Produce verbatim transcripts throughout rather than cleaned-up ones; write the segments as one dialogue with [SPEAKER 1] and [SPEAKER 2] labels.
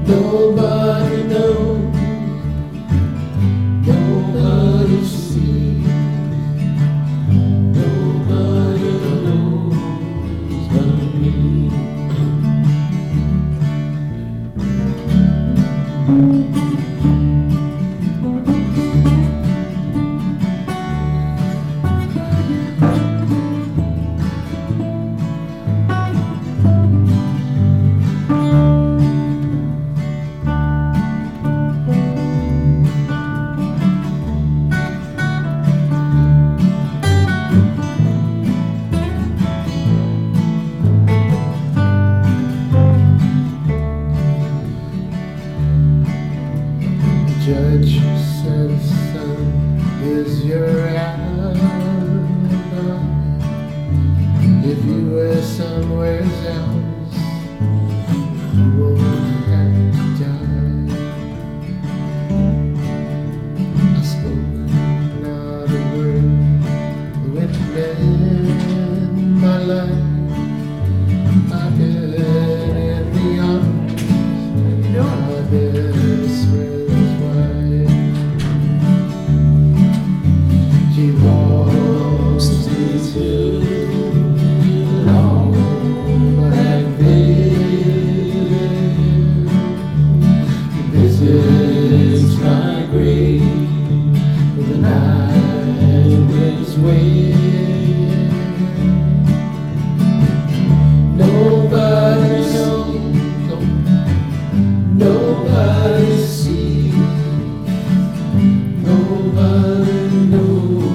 [SPEAKER 1] Nobody knows, nobody sees, nobody knows but me. Judge says, son, is your alibi. If you were somewhere else, you won't have to die. I spoke not a word which meant my life. I've been in the arms of this friend. She walks into the long black veil, visits my grave with the night winds wave. Nobody knows, nobody sees, nobody knows.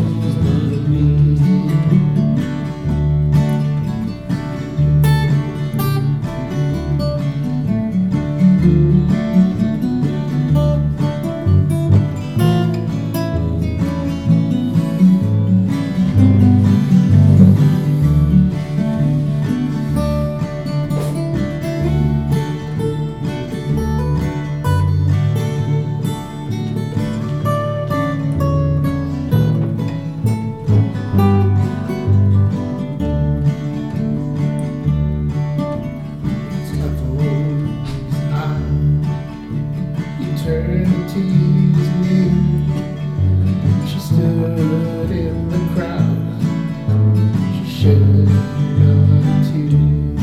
[SPEAKER 1] Eternity's near. She stood in the crowd. She shed not a tear.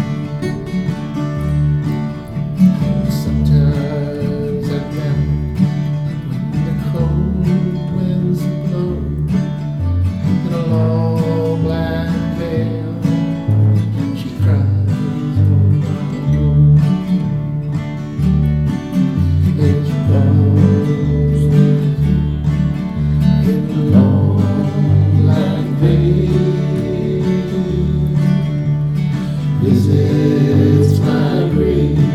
[SPEAKER 1] Sometimes at night, when the cold winds blow in a long black veil, she cries, oh my Lord. There's roses in the long black veil, visits my grave.